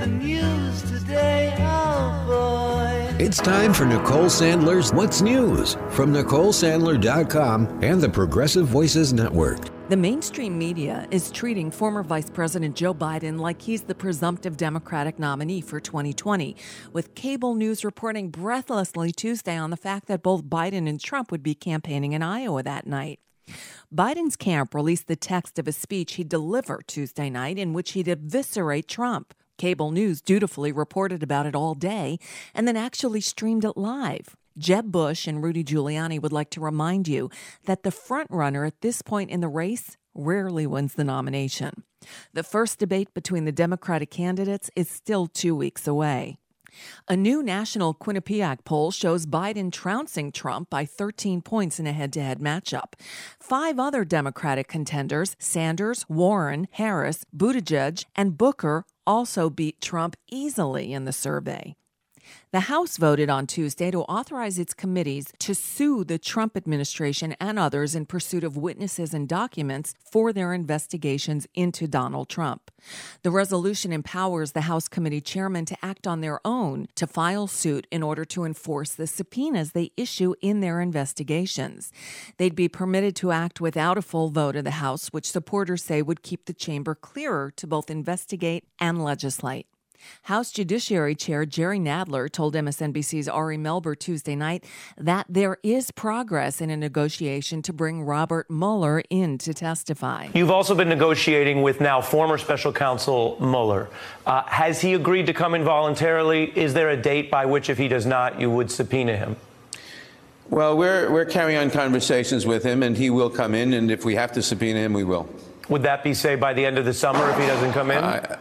the news today, oh boy. It's time for Nicole Sandler's What's News from NicoleSandler.com and the Progressive Voices Network. The mainstream media is treating former Vice President Joe Biden like he's the presumptive Democratic nominee for 2020, with cable news reporting breathlessly Tuesday on the fact that both Biden and Trump would be campaigning in Iowa that night. Biden's camp released the text of a speech he'd deliver Tuesday night in which he'd eviscerate Trump. Cable news dutifully reported about it all day and then actually streamed it live. Jeb Bush and Rudy Giuliani would like to remind you that the frontrunner at this point in the race rarely wins the nomination. The first debate between the Democratic candidates is still 2 weeks away. A new national Quinnipiac poll shows Biden trouncing Trump by 13 points in a head-to-head matchup. 5 other Democratic contenders, Sanders, Warren, Harris, Buttigieg, and Booker, also beat Trump easily in the survey. The House voted on Tuesday to authorize its committees to sue the Trump administration and others in pursuit of witnesses and documents for their investigations into Donald Trump. The resolution empowers the House committee chairman to act on their own to file suit in order to enforce the subpoenas they issue in their investigations. They'd be permitted to act without a full vote of the House, which supporters say would keep the chamber clearer to both investigate and legislate. House Judiciary Chair Jerry Nadler told MSNBC's Ari Melber Tuesday night that there is progress in a negotiation to bring Robert Mueller in to testify. You've also been negotiating with now former special counsel Mueller. Has he agreed to come in voluntarily? Is there a date by which, if he does not, you would subpoena him? Well, we're carrying on conversations with him, and he will come in, and if we have to subpoena him, we will. Would that be, say, by the end of the summer if he doesn't come in?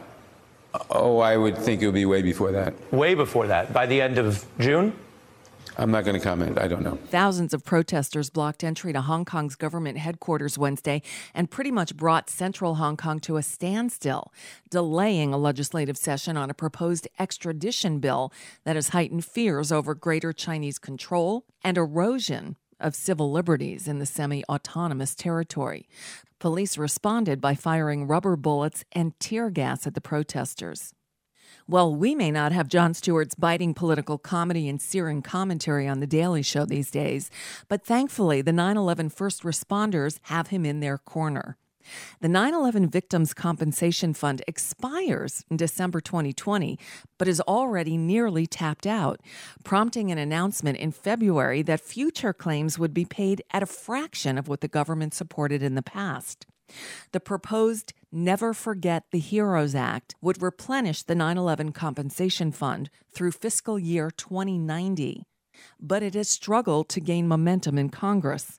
I would think it would be way before that. Way before that? By the end of June? I'm not going to comment. I don't know. Thousands of protesters blocked entry to Hong Kong's government headquarters Wednesday and pretty much brought central Hong Kong to a standstill, delaying a legislative session on a proposed extradition bill that has heightened fears over greater Chinese control and erosion of civil liberties in the semi-autonomous territory. Police responded by firing rubber bullets and tear gas at the protesters. Well, we may not have Jon Stewart's biting political comedy and searing commentary on The Daily Show these days, but thankfully the 9/11 first responders have him in their corner. The 9/11 Victims Compensation Fund expires in December 2020, but is already nearly tapped out, prompting an announcement in February that future claims would be paid at a fraction of what the government supported in the past. The proposed Never Forget the Heroes Act would replenish the 9/11 Compensation Fund through fiscal year 2090, but it has struggled to gain momentum in Congress.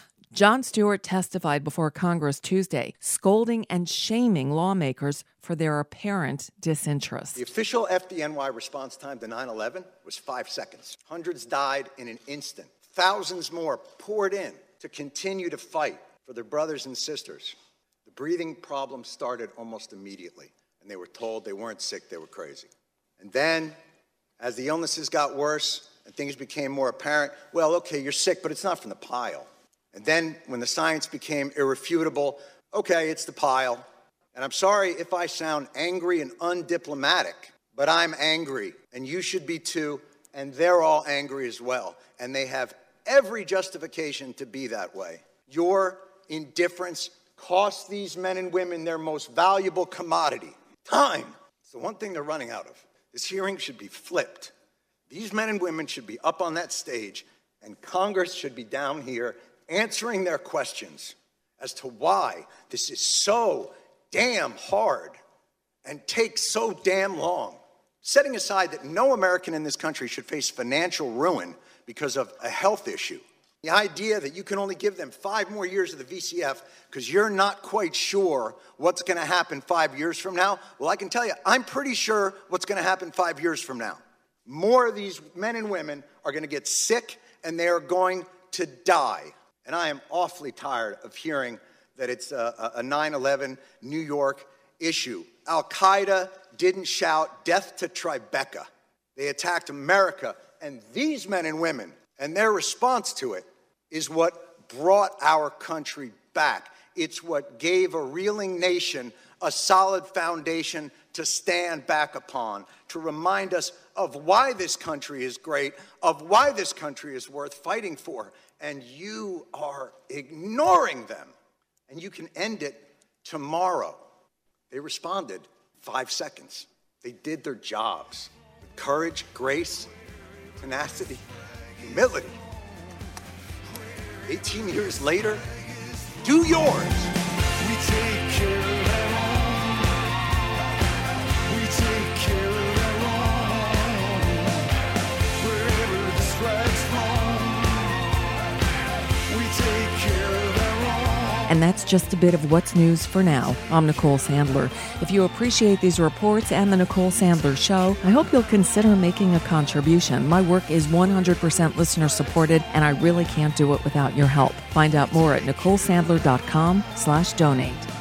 Jon Stewart testified before Congress Tuesday, scolding and shaming lawmakers for their apparent disinterest. The official FDNY response time to 9/11 was 5 seconds. Hundreds died in an instant. Thousands more poured in to continue to fight for their brothers and sisters. The breathing problem started almost immediately, and they were told they weren't sick, they were crazy. And then, as the illnesses got worse and things became more apparent, well, okay, you're sick, but it's not from the pile. And then when the science became irrefutable, okay, it's the pile. And I'm sorry if I sound angry and undiplomatic, but I'm angry, and you should be too, and they're all angry as well. And they have every justification to be that way. Your indifference costs these men and women their most valuable commodity, time. It's the one thing they're running out of. This hearing should be flipped. These men and women should be up on that stage, and Congress should be down here answering their questions as to why this is so damn hard and takes so damn long. Setting aside that no American in this country should face financial ruin because of a health issue. The idea that you can only give them 5 more years of the VCF because you're not quite sure what's going to happen 5 years from now. Well, I can tell you, I'm pretty sure what's going to happen 5 years from now. More of these men and women are going to get sick and they are going to die. And I am awfully tired of hearing that it's a 9/11 New York issue. Al-Qaeda didn't shout death to Tribeca. They attacked America. And these men and women and their response to it is what brought our country back. It's what gave a reeling nation a solid foundation to stand back upon, to remind us of why this country is great, of why this country is worth fighting for. And you are ignoring them. And you can end it tomorrow. They responded 5 seconds. They did their jobs with courage, grace, tenacity, humility. 18 years later, do yours. We take care of our own. We take care of our own. Wherever this flag's flown, we take care of our own. And that's just a bit of what's news for now. I'm Nicole Sandler. If you appreciate these reports and the Nicole Sandler Show, I hope you'll consider making a contribution. My work is 100% listener supported, and I really can't do it without your help. Find out more at NicoleSandler.com/donate.